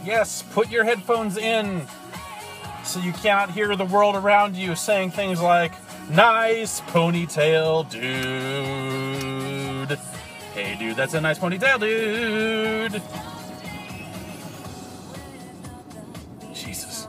Yes, put your headphones in so you cannot hear the world around you saying things like, nice ponytail, dude. Hey, dude, that's a nice ponytail, dude. Jesus.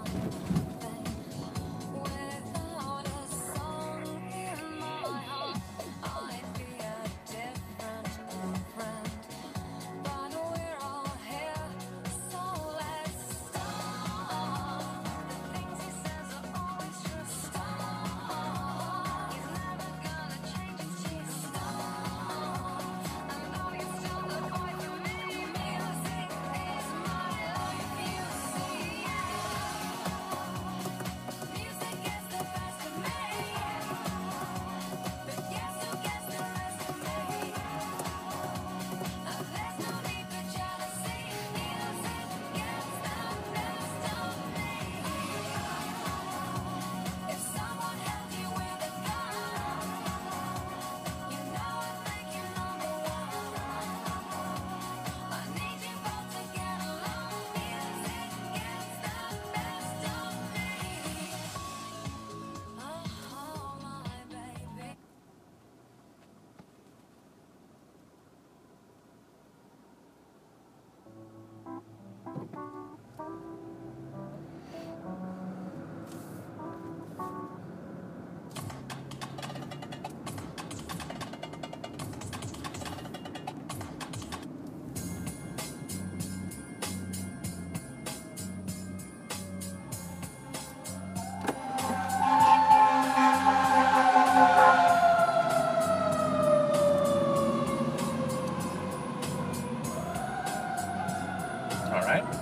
All right.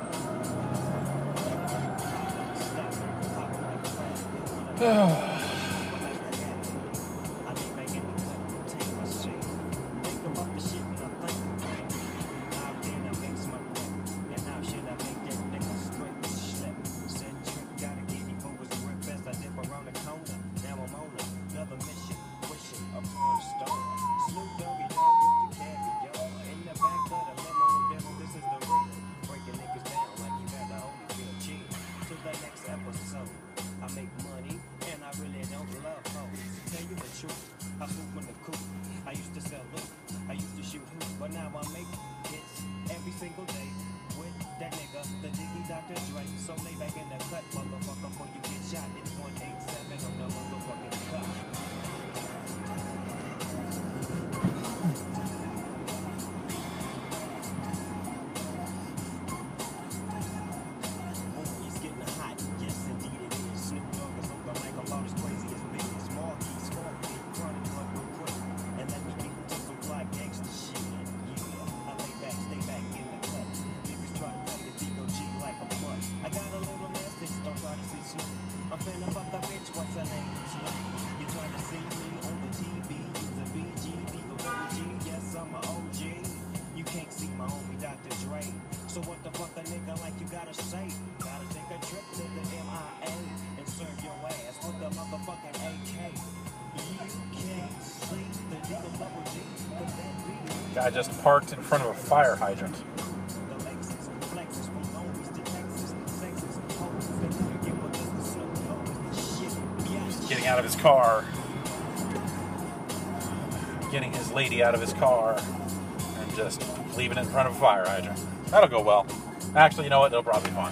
Guy just parked in front of a fire hydrant. Just getting out of his car. Getting his lady out of his car. And just leaving it in front of a fire hydrant. That'll go well. Actually, you know what? It'll probably be fine.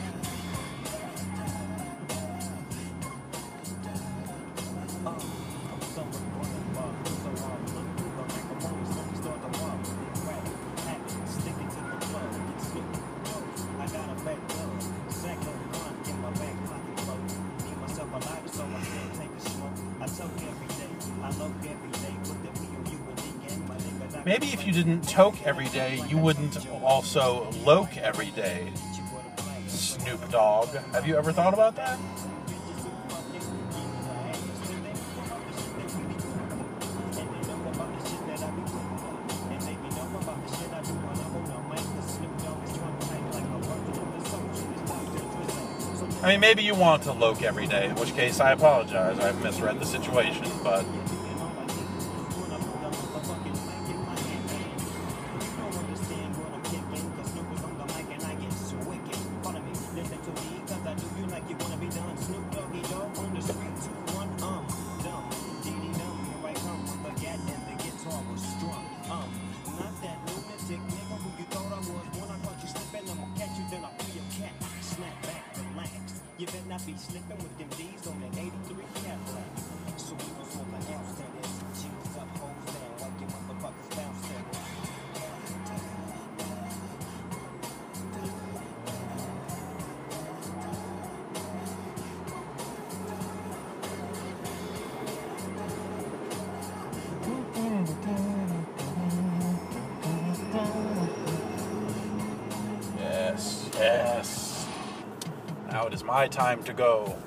Maybe if you didn't toke every day, you wouldn't also loke every day. Snoop Dogg. Have you ever thought about that? I mean, maybe you want to loke every day, in which case I apologize. I've misread the situation, but... You better not be slipping with them D's on the 83 Cadillac. So we gon' smoke an ounce of this. Jeans up, hoes down, like your motherfuckers bounce to this. Yes, yes. Now it is my time to go.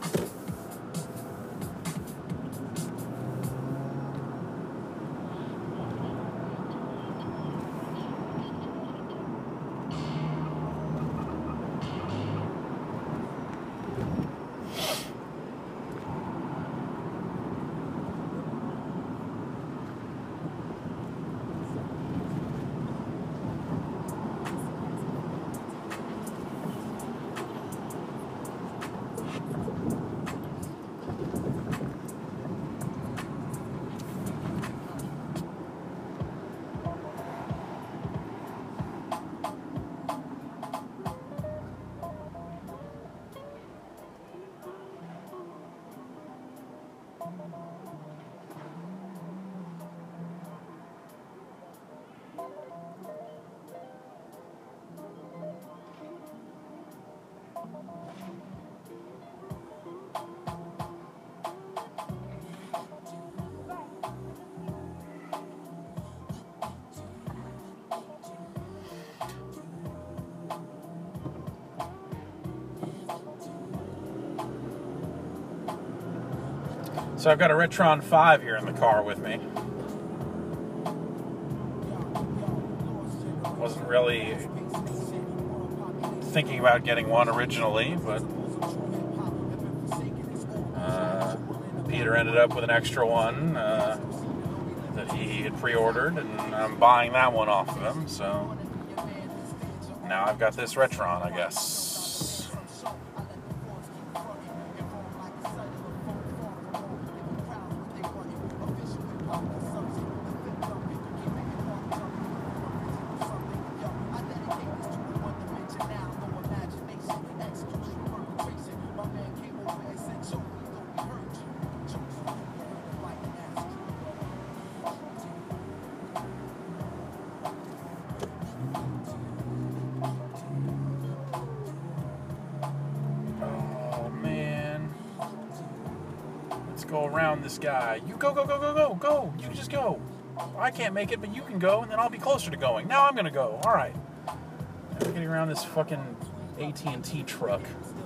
So I've got a Retron 5 here in the car with me. Wasn't really thinking about getting one originally, but Peter ended up with an extra one that he had pre-ordered, and I'm buying that one off of him, so now I've got this Retron, I guess. Go around this guy. You go, go, go, go, go, go. You just go. I can't make it, but you can go, and then I'll be closer to going. Now I'm gonna go. All right. I'm getting around this fucking AT&T truck.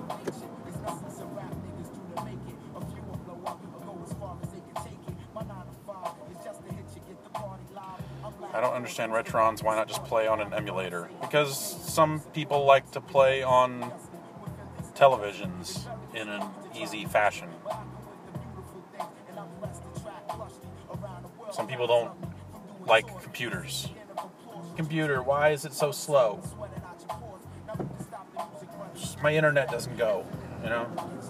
I don't understand Retrons. Why not just play on an emulator? Because some people like to play on televisions in an easy fashion. Some people don't like computers. Computer, why is it so slow? Just my internet doesn't go, you know?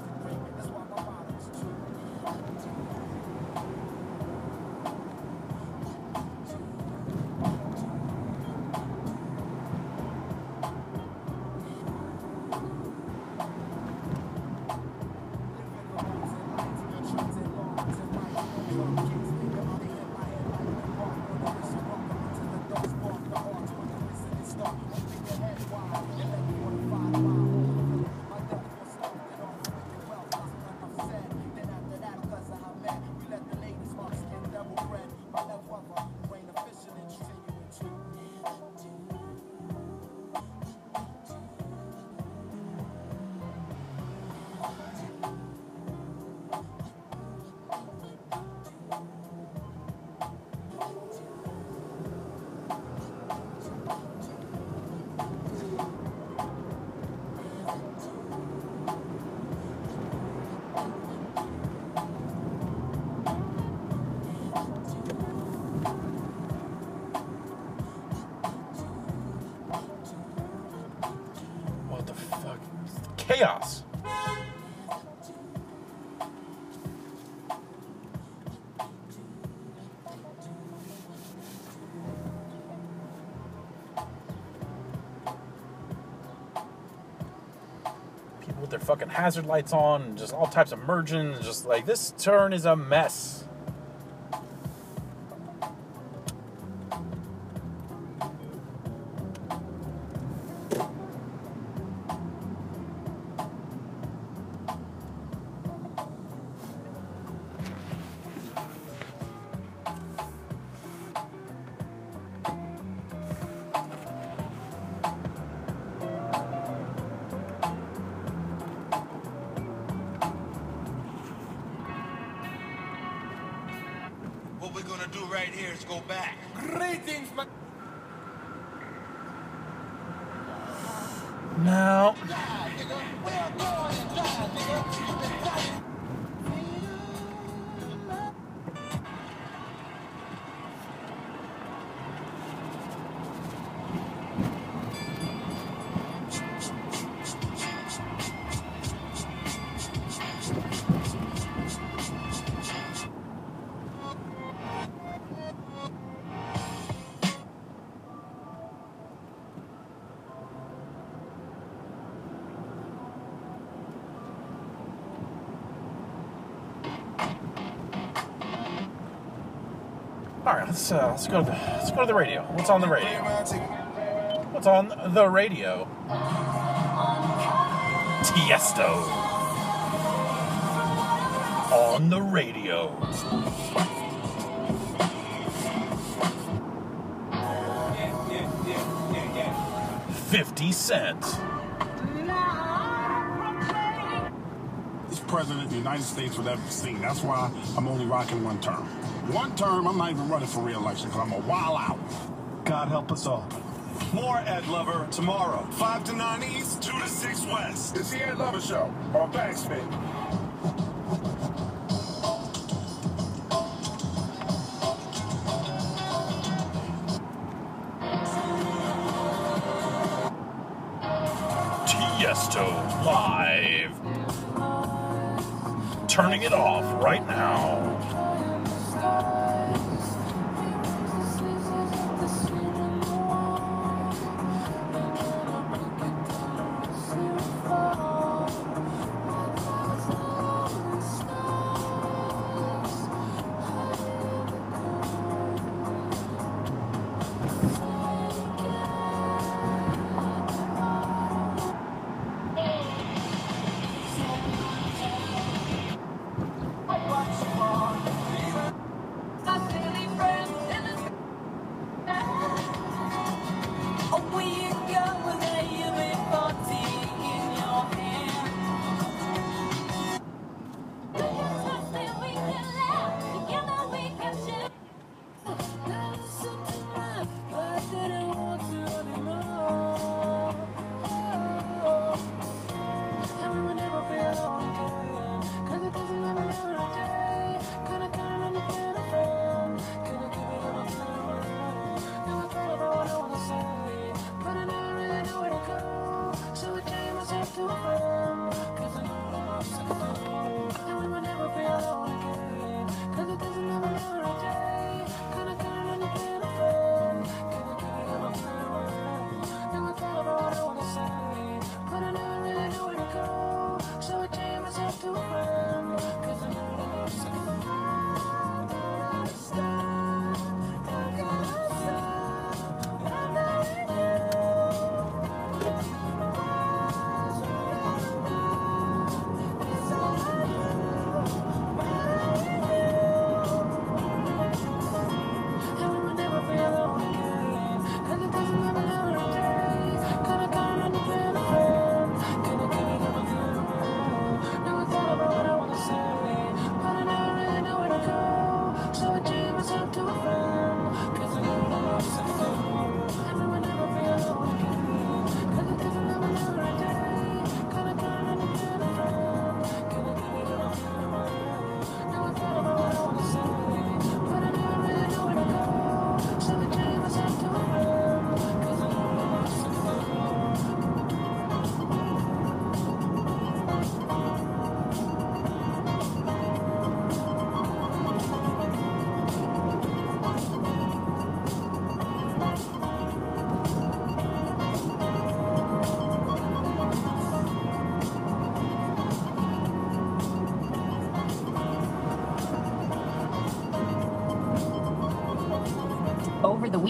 Chaos. People with their fucking hazard lights on, and just all types of merging, and just like, this turn is a mess. What we're gonna do right here is go back. Greetings, my... Now, all right, let's go to the radio. What's on the radio? What's on the radio? Tiesto. On the radio. Yeah. 50 Cent. President the United States would ever seen. That's why I'm only rocking one term. One term, I'm not even running for re-election because I'm a while out. God help us all. More Ed Lover tomorrow. 5 to 9 East, 2 to 6 West. It's the Ed Lover Show on Backspin. Tiesto live. Turning it off right now.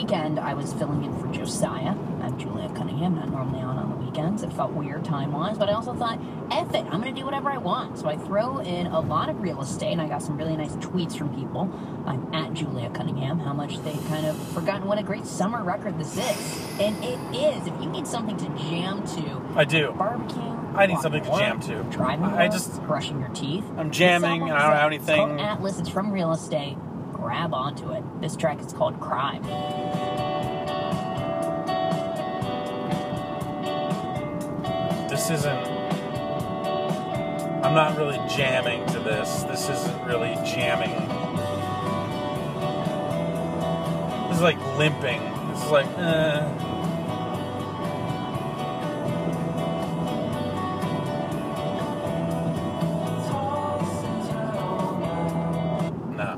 weekend, I was filling in for Josiah. I'm Julia Cunningham, not normally on the weekends. It felt weird time-wise, but I also thought, F it, I'm going to do whatever I want. So I throw in a lot of real estate, and I got some really nice tweets from people. I'm at Julia Cunningham, how much they've kind of forgotten what a great summer record this is. And it is. If you need something to jam to. I do. Barbecuing. I need something to jam to. Driving I work, just... brushing your teeth. I'm jamming, and I don't have anything. It's called Atlas, it's from Real Estate. Grab onto it. This track is called Crime. This isn't... I'm not really jamming to this. This isn't really jamming. This is like limping. This is like, No.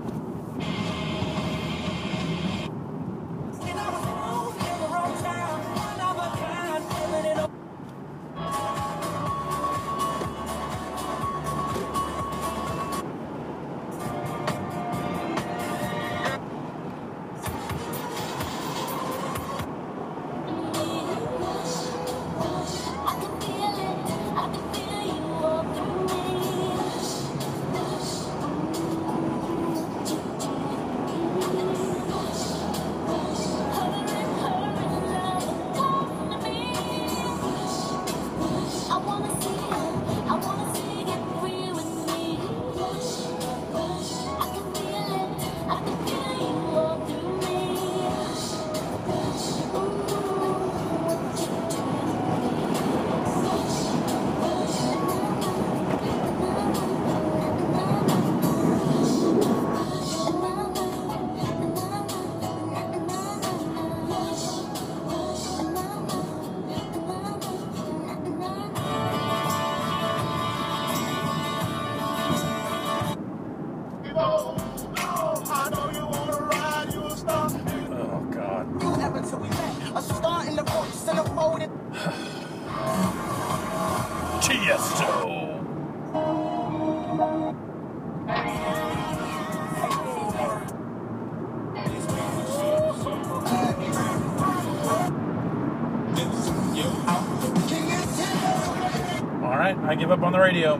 Oh, God. Tiesto. All right, I give up on the radio.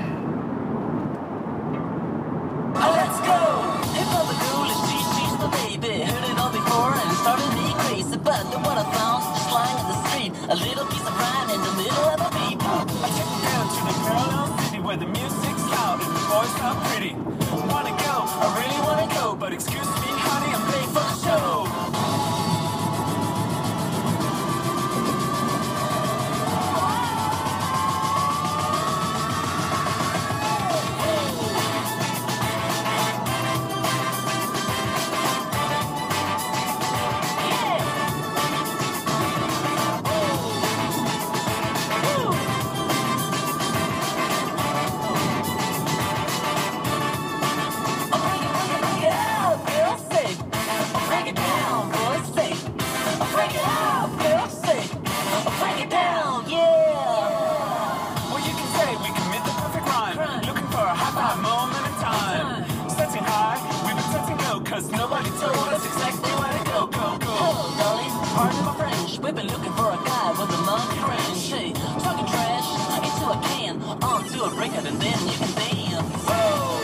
Let's go! Hip hop is cool and she's my baby. Heard it all before and it started me crazy. But then what I found just lying in the street, a little piece of rhyme in the middle of a beat. I took you down to the parallel city where the music's loud and the boys sound pretty. Wanna go? I really wanna go, but excuse me, honey, I'm late for the show. Cause nobody told us exactly where to go, go, go. Hello, darling. Pardon my French. We've been looking for a guy with a monkey wrench. Hey, talking trash into a can, onto a record, and then you can dance. Woo!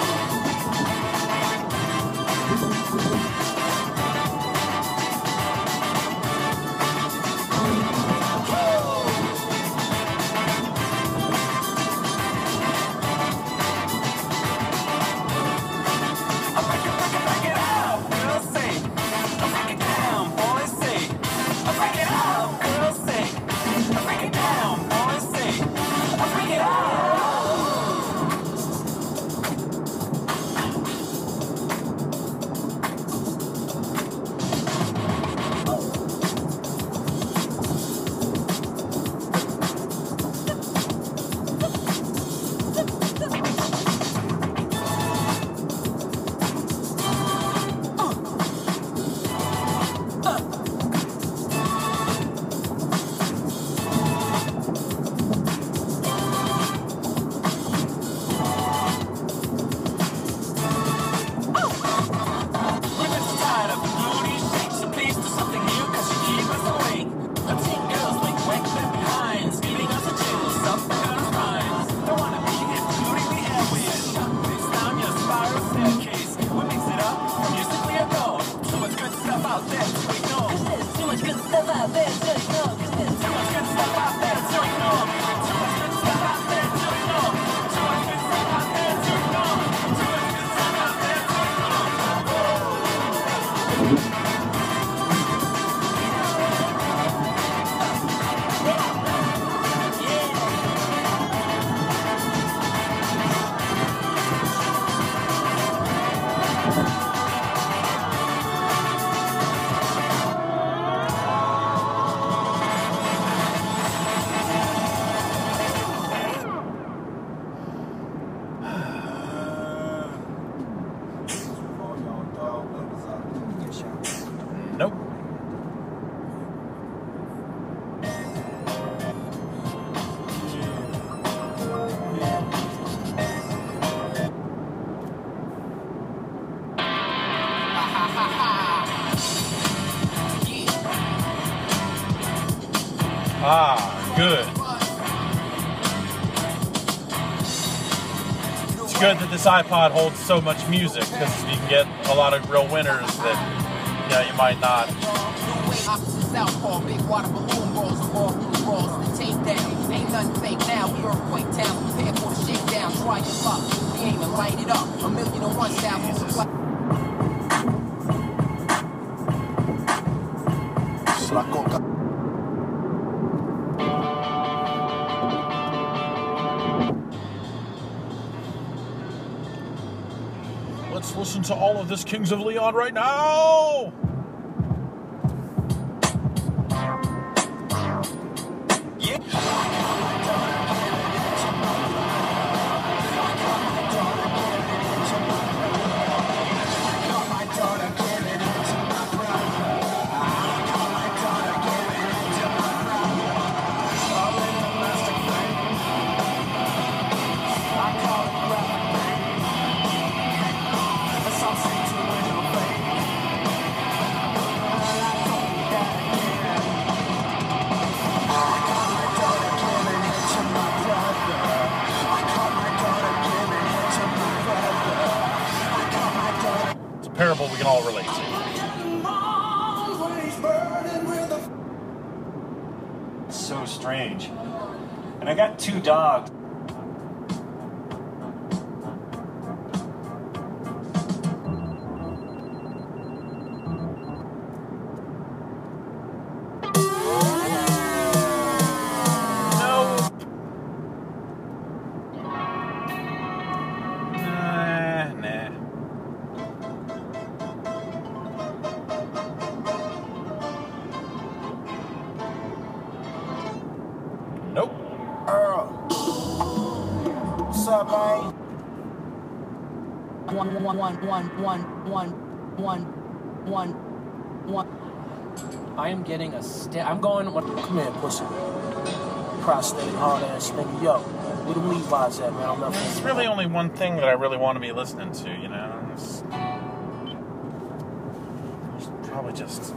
good. It's good that this iPod holds so much music, because you can get a lot of real winners that, you know, you might not. Southpaw, big water balloon rolls of all through rolls and take down. Ain't nothing fake now, we earthquake town, prepare for the shakedown, try your luck, we aim and light it up, 1,000,001 style for supply. Let's listen to all of this Kings of Leon right now! Parable we can all relate to. So strange. And I got 2 dogs. I am getting a I'm going. Come here, pussy. Prosthetic hard ass nigga. Yo, where the Levi's at, man? I'm not. There's really only one thing that I really want to be listening to, you know. It's probably just.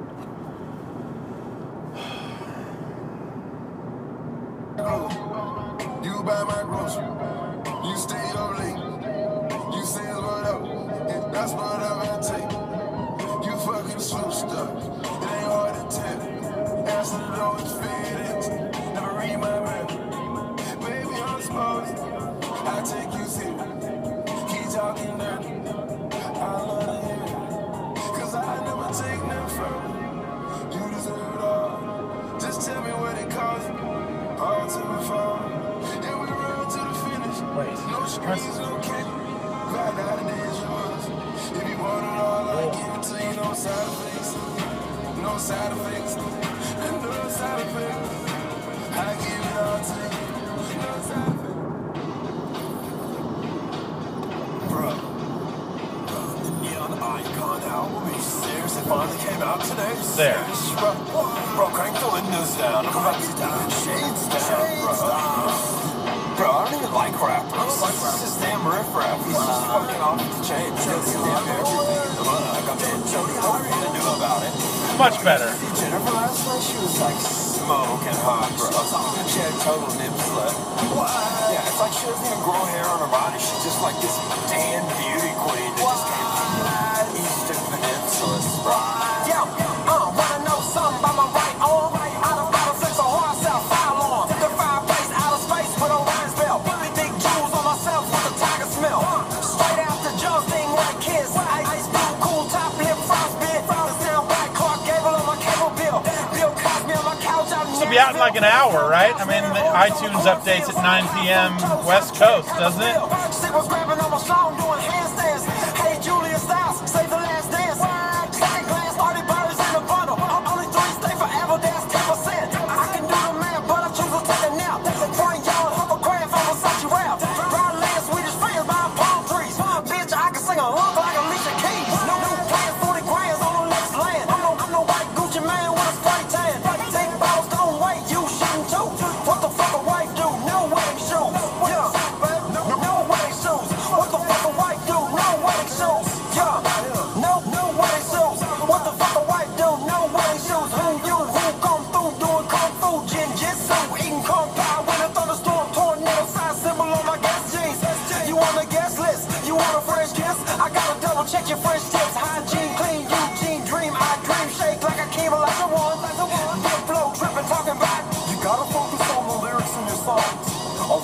You buy my grocery. You stay up late. You say what up. And that's what I take. You fucking superstar. It ain't hard to tell. Answer the door is faded. Never read my mind. Baby, I'm supposed. I take you serious. Keep talking dirty. I love to hear it. 'Cause I never take nothing from you. You deserve it all. Just tell me what it costs. All to the phone. And we run to the finish. Wait. No screens, no candy. Right now the day is yours. If you want it all, I give it to you. No side effects. No side effects. And no side effects. I give it all to you. No side effects. Bro. The Neon Icon album, are you serious? It finally came out today? There. Bro, crank the windows down. Come back down. Shades down, bro. Bro, I don't even like rap. It's just damn riff-raff. He's just fucking off the chain. Jody, damn everything in the mud. I got that. Jody, what are you gonna do about it? Much better. Jennifer last night, she was like smoking hot, bro. She had total nip slip. What? Yeah, it's like she doesn't even grow hair on her body. She's just like this tan beauty queen that just came from the Eastern Peninsula, bro. Yeah, wanna know something about my right arm? Out of battle, flex a horse out, file on. The fireplace, out of space with a lines belt. Really big jewels on myself with a tiger smell. Straight out the jaws, thing like kiss. Ice blue, cool top lip, frostbit. The sound black, Clark Gable on my cable bill. Bill Cosby on my couch out in This will be out in like an hour, right? I mean, the iTunes updates at 9 p.m. West Coast, doesn't it? She was grabbing on my song, doing handstands. Hey, Julia Stiles, save the last dance. Second class, 30 birds in a bundle. Only 3 stay forever, that's 10%. I can do the math, but I choose to take a nap. Bring y'all hovercraft on Versace rap. Brown land, Swedish friends, buying palm trees. Bitch, I can sing a hook like Alicia Keys. No plan, 40 grands on the next land. I'm no white Gucci man with a spray tan. Take bottles, don't wait, you shooting too. What the fuck a wife do? No wedding shoes. Yeah, no wedding shoes. What the fuck a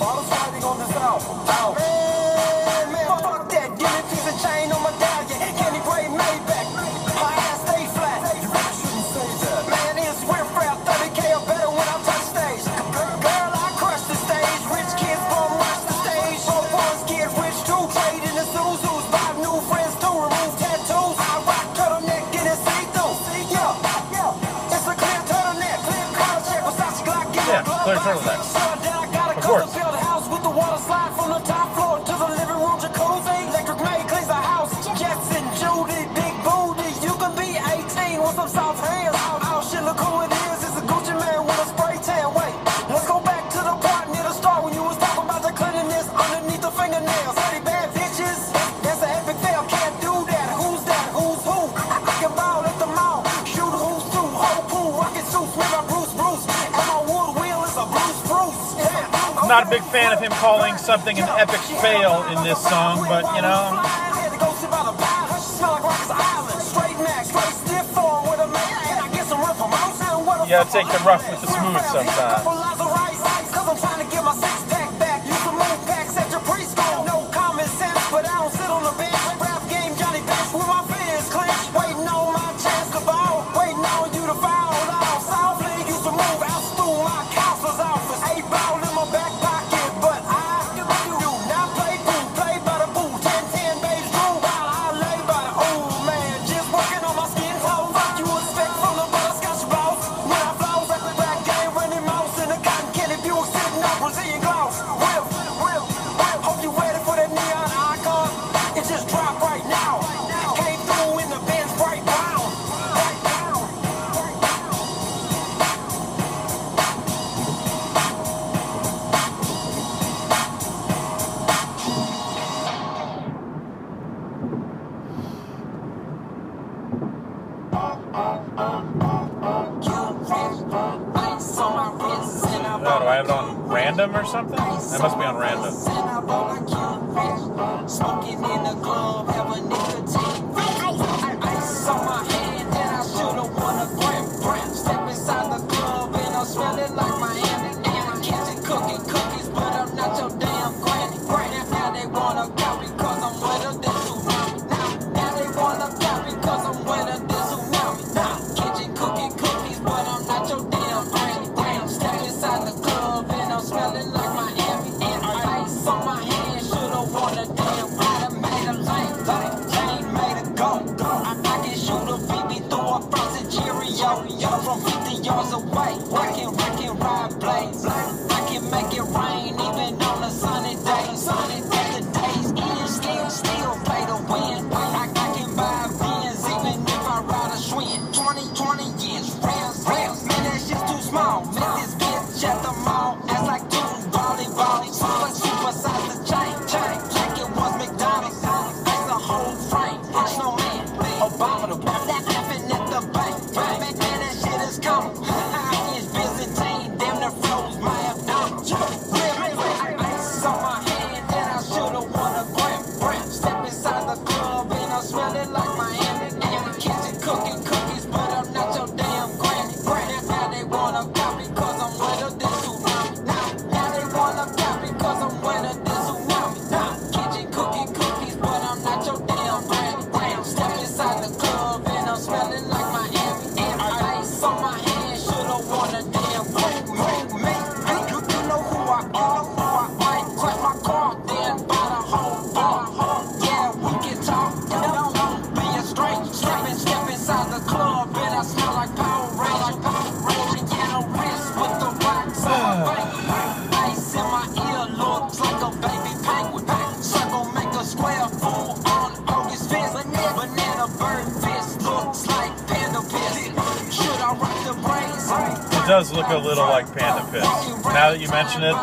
bottles riding on this album. Man, fuck that. Give me a piece of chain on my medallion. Candy Gray Maybach. My ass stay flat. You really shouldn't say that. Man, it's riff-raff. 30K or better when I touch stage. Girl, I crush the stage. Rich kids bum rush the stage. Broke ones get rich too. Trade in the Suzus. Buy new friends to remove tattoos. I rock turtleneck and it's see-through. Yeah. It's a clear turtleneck. Clear collar check. Versace Glock. Yeah, clear turtleneck. Of course. Build a house with the water slide from the top floor to the living room jacuzzi. Electric maid cleans the house. Jetson, Judy, big booty. You can be 18 with some soft hands. Oh shit, look who it is. It's a Gucci man with a spray tan. Wait, let's go back to the part near the start when you was talking about the cleanliness underneath the fingernails. Dirty bad bitches. That's an epic fail. Can't do that. Who's that? Who's who? I can ball at the mall. Shoot who's who. Whole pool. Rocket suits. Made by Bruce. And my wood wheel is a Bruce. Yeah. I'm not a big fan of him calling something an epic fail in this song, but you know. You gotta take the rough with the smooth sometimes. Oh, do I have it on random or something? That must be on random. Smoking in the club, have a nicotine. Ice on my hand, and I should've won a gram. Step inside the club, and I'm smelling like Miami. And I'm kitchen cooking cookies, but I'm not your damn granny. Now they wanna copy, cause I'm wetter than tsunami. Now they wanna copy, cause I'm wetter than tsunami. Kitchen cooking cookies, but I'm not your damn granny. Step inside the club, and I'm smelling like Miami. And ice on my hand, should've won a damn. I done made a lane made a go. I can shoot a BB through a frosted Cheerio. From 50 yards away, I can ride blades. I can make it rain even on a sunny day. The days end, still play to win. I can buy Benz even if I ride a Schwinn. 20 years, rails. Man, that shit's too small. Met this bitch at the mall. Ass like two volleyball. Super size the chain. Like it was McDonald's. That's the whole frame. Snowman, abominable. That laughing at the bank. Man, that shit is coming. It's Byzantine. Damn, the froze my abdominals. Ice on my hand, and I should've won a gram. Step inside the club, and I'm smelling like Miami. And the kitchen cooking cookies, but I'm not your damn granny. Now they wanna copy, cause I'm wetter than tsunami. Now they wanna copy, cause I'm wetter than tsunami. Kitchen cooking cookies, but I'm not your damn granny. Step inside the club, and I'm smelling like Miami. And ice on my hand, should've won a damn me. You know who I am. Might crash my car, then buy the whole bar. Yeah, we can talk. Don't be a straight. Step inside the club, and I smell like Power Ranger. Yellow wrist with the rocks on my bank. Ice in my ear looks like a baby penguin. Circle make a square full on August 5th. Banana bird fist looks like panda piss. Should I rock the braids? It does look a little like Panda Piss. Now that you mention it.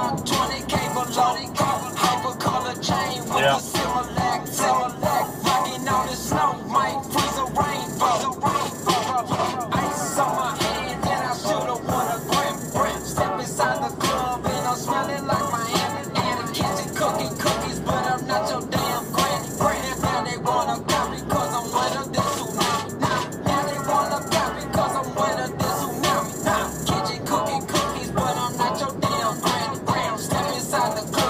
Yeah. Rocking on the snow, might freeze a rainbow. Ice on my hand, and I should've won a gram. Step inside the club, and I'm smelling like Miami. And the kitchen cooking cookies, but I'm not your damn granny. Now they wanna copy, cause I'm wetter than tsunami. Now they wanna copy, cause I'm wetter than tsunami. Kitchen cooking cookies, but I'm not your damn granny. Step inside the club.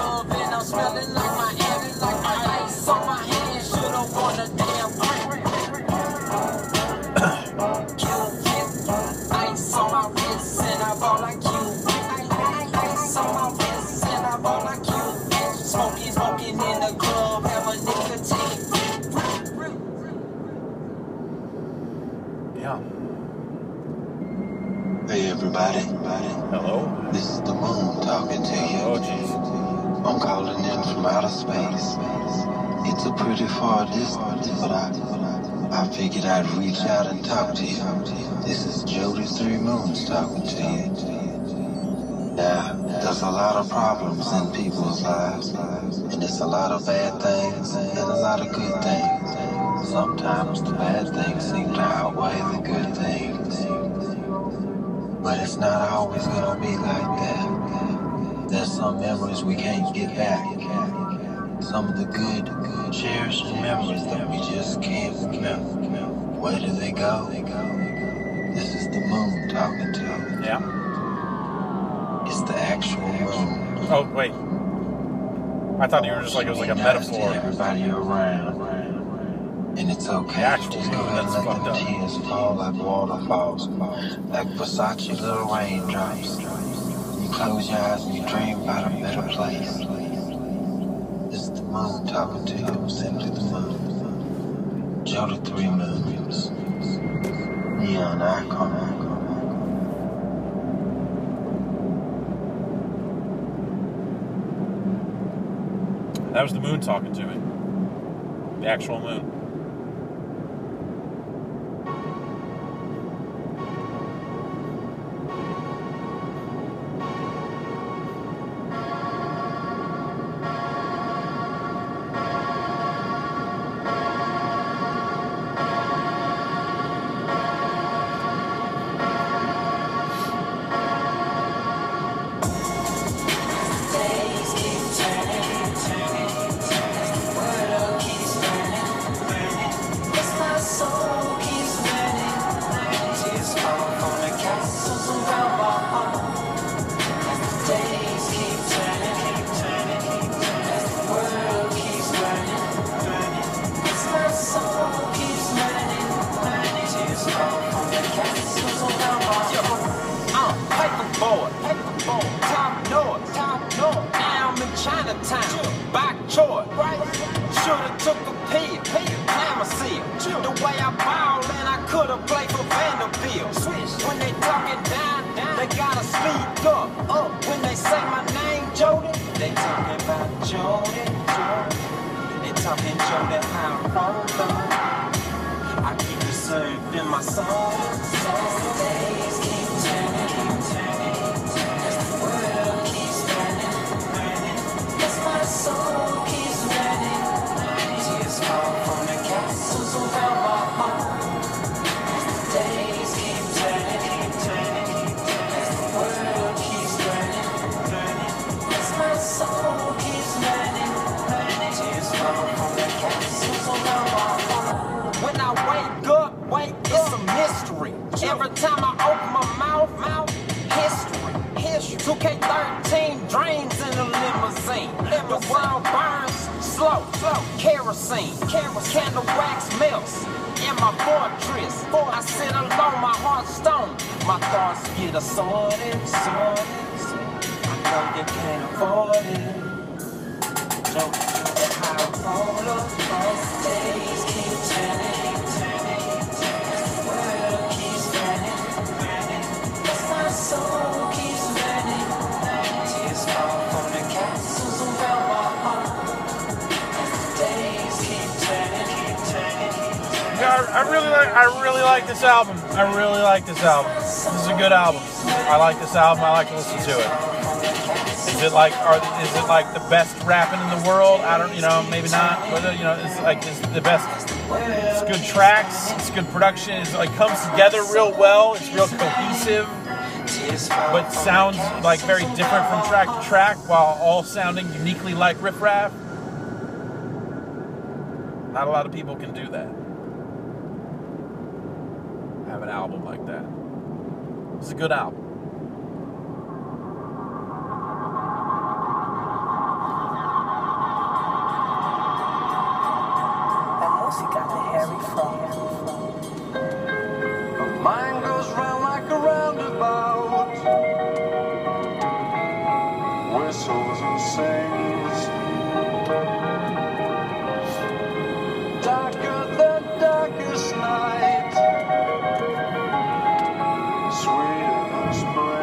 everybody. Hello. This is the moon talking to you. Oh, jeez. I'm calling in from outer space. It's a pretty far distance, but I figured I'd reach out and talk to you. This is Jody Three Moons talking to you. Now, there's a lot of problems in people's lives, and it's a lot of bad things and a lot of good things. Sometimes the bad things seem to outweigh the good things. But it's not always gonna be like that. There's some memories we can't get back. Some of the good, cherished memories that we just can't remember. Where do they go? This is the moon talking to you. Yeah. It's the actual moon. Oh, wait. I thought you were just like, it was like a metaphor. Everybody around. And it's okay. Actual Just go moon, ahead and that's let fucked them up. tears fall like waterfalls. Like Versace little raindrops. You close your eyes and you dream about a better place. It's the moon talking to you. Simply the moon. Jody Three Moons. Neon icon. That was the moon talking to me. The actual moon. I really like this album. I really like this album. This is a good album. I like this album. I like to listen to it. Is it like the best rapping in the world? I don't, maybe not. But it's the best. It's good tracks. It's good production. It comes together real well. It's real cohesive, but sounds like very different from track to track, while all sounding uniquely like Riff Raff. Not a lot of people can do that. Have an album like that. It's a good album. Mine goes round like a roundabout, whistles and sings, darker than darkest night, sweeter than spring.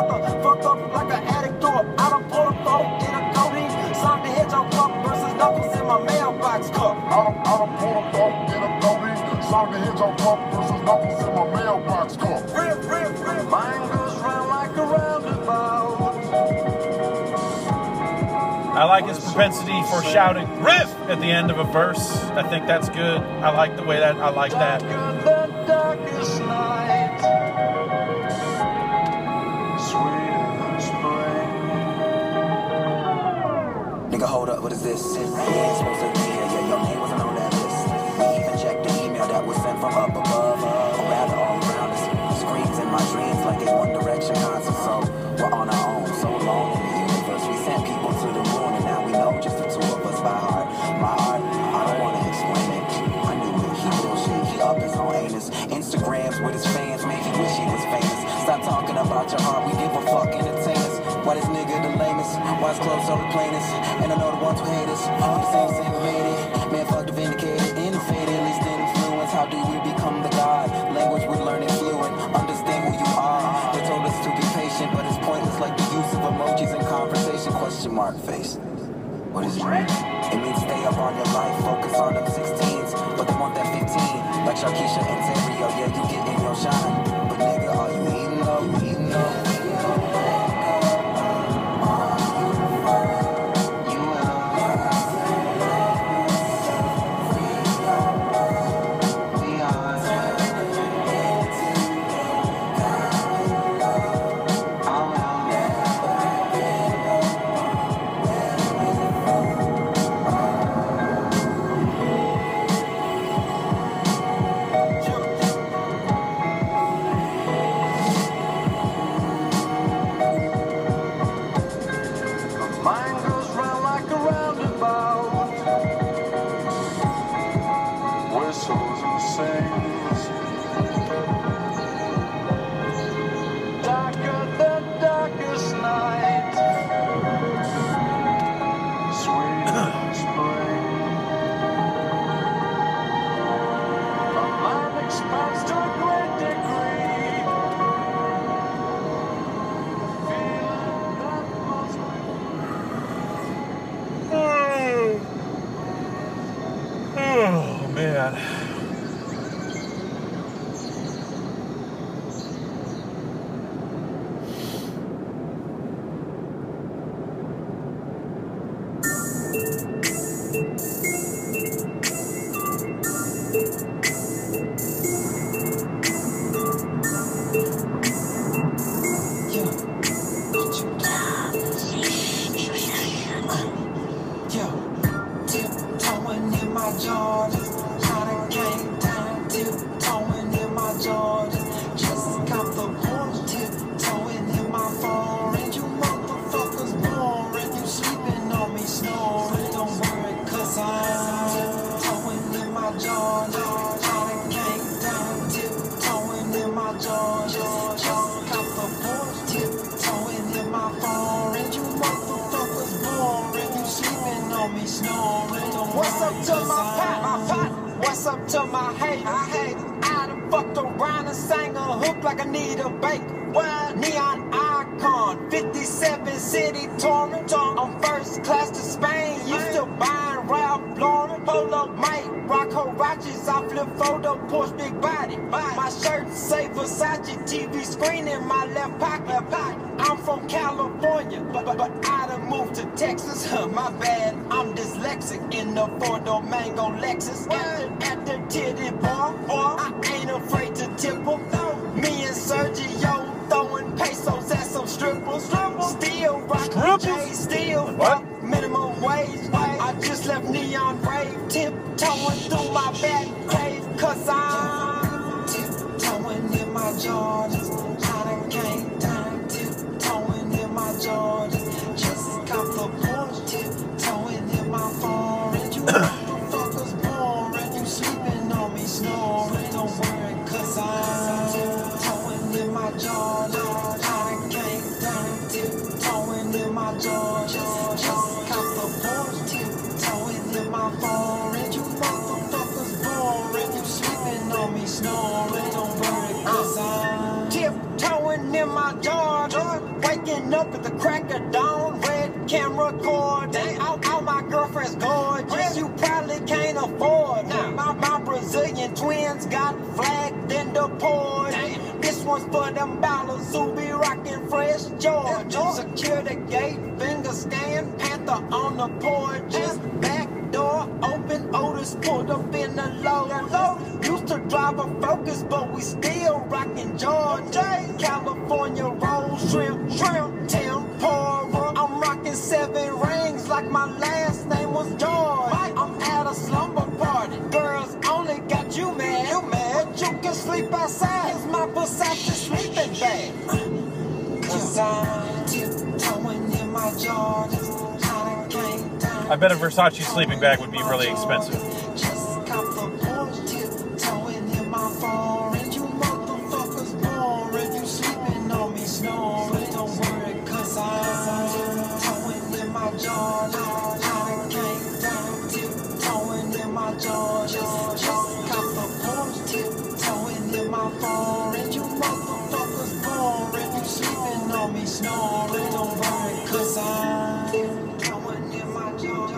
another. Fucked up like an addict or out of Porto in a codeine. Sonic the Hedgehog cup versus Knuckles in my mailbox cup. Out of Porto in a codeine. Sonic the Hedgehog cup versus Knuckles in my mailbox cup. Mine goes round like a roundabout. I like his propensity for shouting riff at the end of a verse. I think that's good. I like the way that I like that. The darkest night, sweet spring. Nigga, hold up, what is this? You ain't supposed to be here, yeah, your name wasn't on that list. We even checked the email that was sent from up above, or rather all around us. Screams in my dreams like a One Direction concert, so we're on our own, so long in the universe. We sent people to the moon, and now we know just the two of us by heart. My heart, I don't want to explain it. I knew it, he bullshit, he up his own anus. Instagrams with his fans, make he wish he was famous. Stop talking about your heart, we give a fuck, entertain us. Why this nigga the lamest? Why his clothes so the plainest? And I know the ones who hate us, the same made it. Man, fuck the vindicated, innovated, at least influence. How do we become the god? Language we're learning fluent, understand who you are. They told us to be patient, but it's pointless like the use of emojis in conversation. Question mark face. What does it mean? It means stay up on your life, focus on them 16s, but they want that 15. Like Sharkeisha and Terrio, yeah, you get in your shine. But nigga, are you eating though? You eating though? Mine goes round like a roundabout. Whistles and sings. Darker than darkest night. Sweet spring. My mind expands to a great degree. Feeling that most. Oh, man. Tiptoeing in my Jordans, I done came down. Tiptoeing in my Jordans, just got the point. Tiptoeing in my foreign, you motherfuckers boring. You sleeping on me, snoring. Don't worry, 'cause I'm tiptoeing in my Jordans. I done came down. Tiptoeing in my Jordans, just got the point. Tiptoeing in my foreign, you motherfuckers boring. You sleeping on me, snoring. What's up to my pot? What's up to my hate? I hate it. I done fucked around and sang a hook like I need a bake. Well, neon icon, 57 city touring. I'm first class to Spain. You still buying Ralph Lauren? Hold up, mate. Rock Huaraches, I flip photo, Porsche big body. My shirt say Versace, TV screen in my left pocket. I'm from California, but I done moved to Texas. My bad, I'm dyslexic in the four-door Mango Lexus. At the titty bar, I ain't afraid to tip 'em. Me and Sergio throwing pesos at some strippers. Still rockin' J's, still fuck minimum wage. I just left Neon Rave, tiptoeing through my back cave, 'cause I'm tiptoeing in my Jordans. I done came down, tiptoeing in my Jordans. Just got the point, tiptoeing in my foreign. You motherfuckers boring, you sleeping on me, snoring. Don't worry, 'cause I'm tiptoeing in my Jordans. I done came down, tiptoeing in my Jordans. Just got the point, tiptoeing in my foreign. You motherfuckers boring, you sleeping on me, snoring. Don't worry, 'cause I'm tiptoeing in my Jordans. Waking up at the crack of dawn, red camera cord. All my girlfriends gorgeous, you probably can't afford. My Brazilian twins got flagged and deported. This one's for them ballers who be rockin' fresh Georgia. Secure the gate, finger scan, Panther on the porch. Back door open, Otis pulled up in the low. Used to drive a Focus, but we still rockin' Georgia. California roll, shrimp, tempura. I'm rockin' 7 rings like my last name was George. I'm at a slumber party, girls only got you mad. But you can sleep outside, it's my Versace sleeping bag. Cause I'm tiptoeing in my Jordans. I bet a Versace sleeping bag would be really expensive. Just got the porch tiptoeing in my foreign. You motherfuckers boring. You sleeping on me snoring. Don't worry, cause I'm tiptoeing in my Jordans. I came down tiptoeing in my Jordans. Just got the porch tiptoeing in my foreign. You motherfuckers boring. You sleeping on me snoring. Don't worry, cause I'm tiptoeing in my Jordans.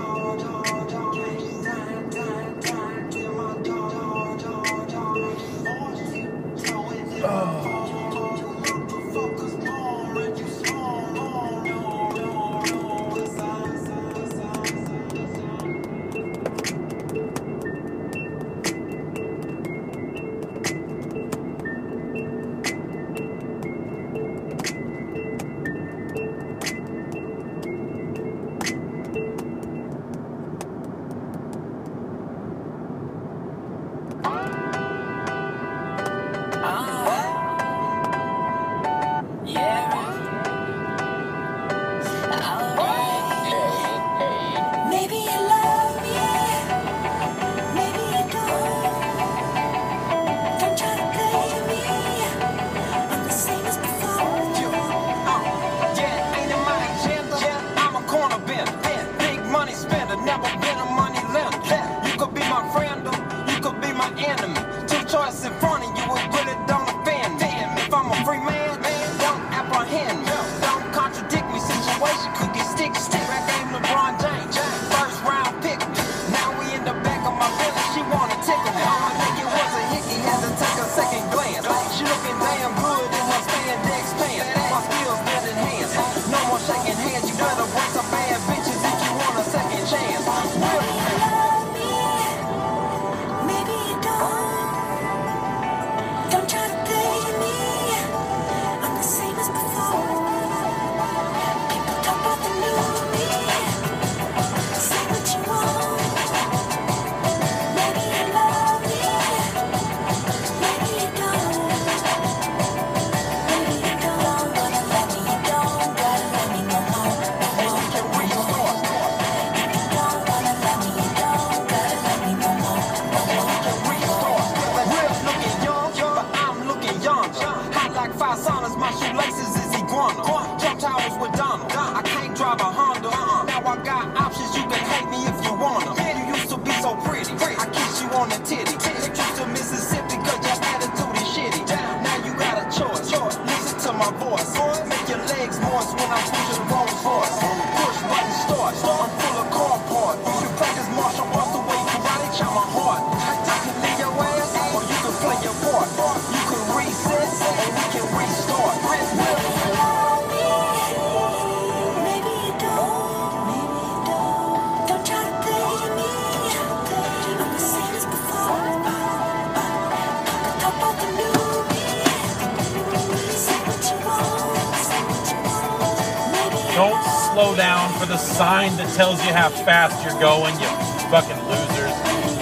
Don't slow down for the sign that tells you how fast you're going, you fucking losers.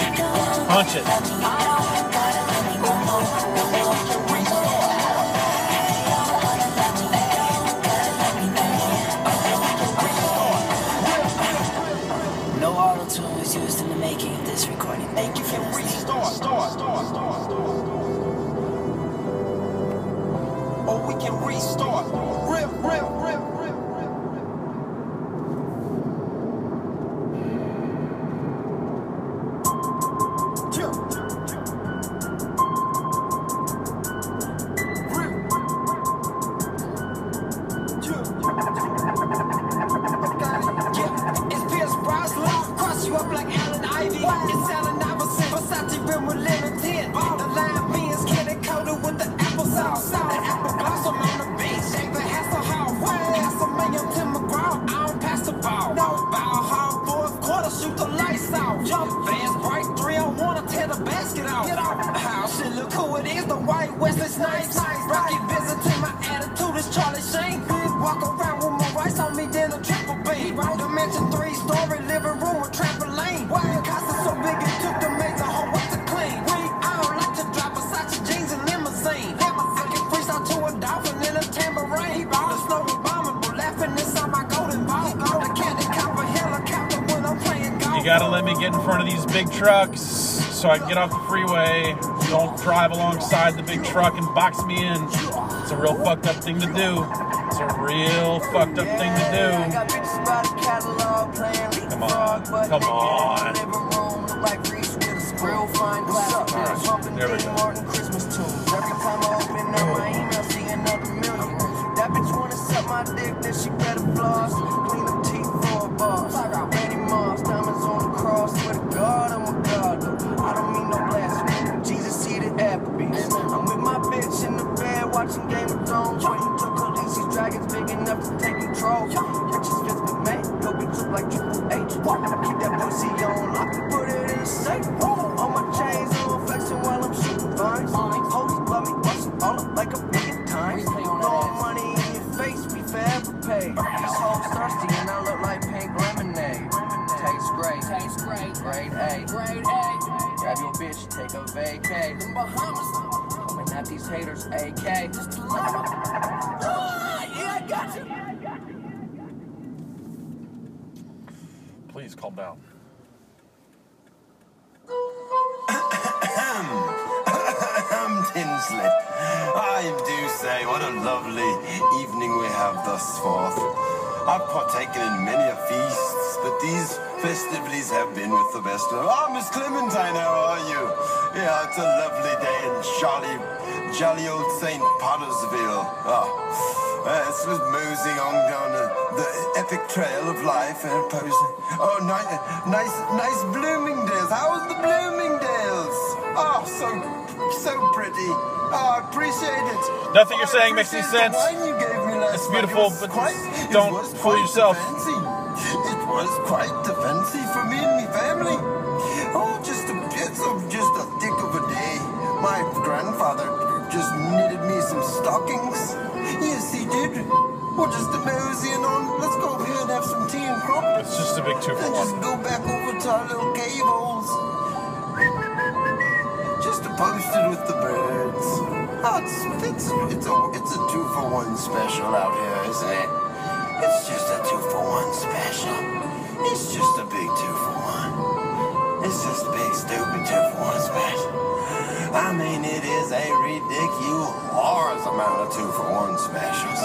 Punch it. No auto-tune was used in the making of this recording. Thank you for listening. Or we can restart. Rip. Wesley Snipes. Rocky visiting, my attitude is Charlie Sheen. Walk around with my rice on me, then a triple B. Dimension 3-story living room with trampoline. Casa so big it took the maid to hoe up to clean. I don't like to drive Versace jeans and limousine. I can freestyle to a dolphin in a tambourine. The snow was bombing, but laughing inside my golden ball. The candy copper helicopter when I'm playing golf. You gotta let me get in front of these big trucks so I can get off the freeway. Don't drive alongside the big truck and box me in. It's a real fucked up thing to do. It's a real fucked up thing to do. Come on, come on. Alright, there we go. Every time I open up my email, see another million. That bitch wanna suck my dick, then she better floss. Clean up teeth for a boss. Randy Moss, diamonds on the cross. Swear to God, I'm a god. I don't mean no blasphemy. Jesus seated Applebee's. I'm with my bitch in the bed, watching Game of Thrones. Waiting till Khaleesi's dragons big enough to take control. Catch his Vince McMahon, go bitch look like Triple H. Keep that pussy on lock, put it in a safe. All my chains on, flexing while I'm shooting vines. Hoes love me, bust it all up like a billion times. Throwing money in your face, we forever pay. These hoes thirsty and I look like pink lemonade. Tastes great, grade A. Grab your bitch, take a vacay. The Bahamas, coming at these haters, AK. Just to love them. Yeah, I got you. Please calm down. Tinsley, I do say what a lovely evening we have thus forth. I've partaken in many a feasts, but these festivities have been with the best of. Oh, Miss Clementine, how are you? Yeah, it's a lovely day in jolly old St. Pottersville. It's just moseying on down the epic trail of life and posing. Oh, nice Bloomingdales. How's the Bloomingdales? Oh, so pretty. Oh, I appreciate it. Nothing you're saying makes any sense. It's beautiful, but don't fool yourself. It was quite the fancy for me and my family. Oh, just a thick of a day. My grandfather just knitted me some stockings. Yes, he did. We're just moseying on. Let's go over here and have some tea and crumpets. It's just a big 2 for 1. And just go back over to our little cave holes. Just to post it with the birds. Oh, it's a 2 for 1 special out here, isn't it? It's just a 2 for 1 special. It's just a big 2 for 1. It's just a big stupid 2 for 1 special. I mean, it is a ridiculous amount of 2 for 1 specials.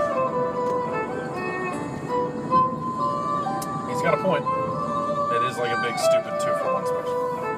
He's got a point. It is like a big stupid 2 for 1 special.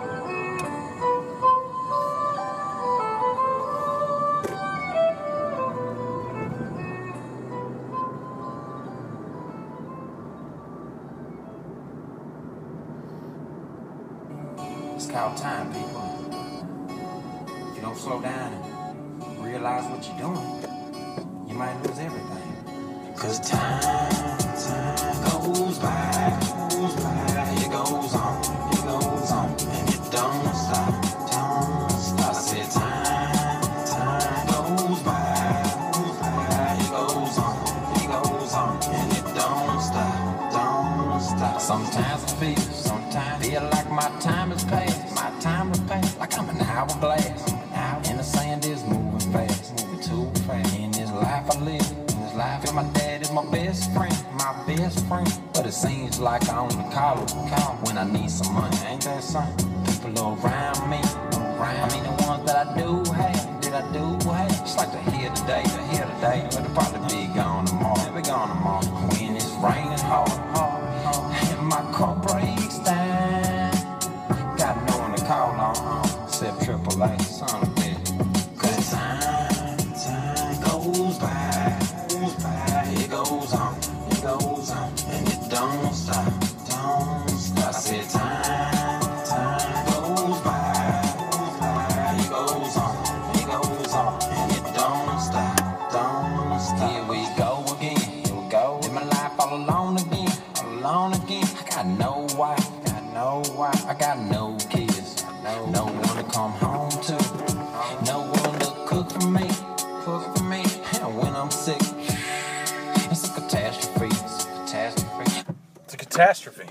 It's called time, people. If you don't slow down and realize what you're doing, you might lose everything. Cause time goes by, it goes on, and it don't stop, I said time goes by, it goes on, and it don't stop. Sometimes I feel like my time has passed, like I'm an hourglass, and the sand is moving too fast. In this life I live, feel my dad is my best friend, but it seems like I only call when I need some money. Ain't that something? People around me, I mean the ones that I do have, just like to hear today, but they'll probably be gone tomorrow. When it's raining hard, and my car breaks down, got no one to call on, except AAA, son of a bitch. Cause time goes by, it goes on, and it don't stop, I said time goes by, it goes on, and it don't stop. Here we go again, live my life all alone again. I got no wife, I got no kids, no one to come home to, no one to cook catastrophe.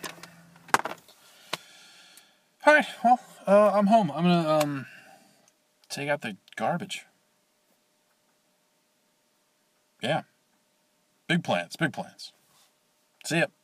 Alright, well, I'm home. I'm gonna, take out the garbage. Yeah. Big plans, big plans. See ya.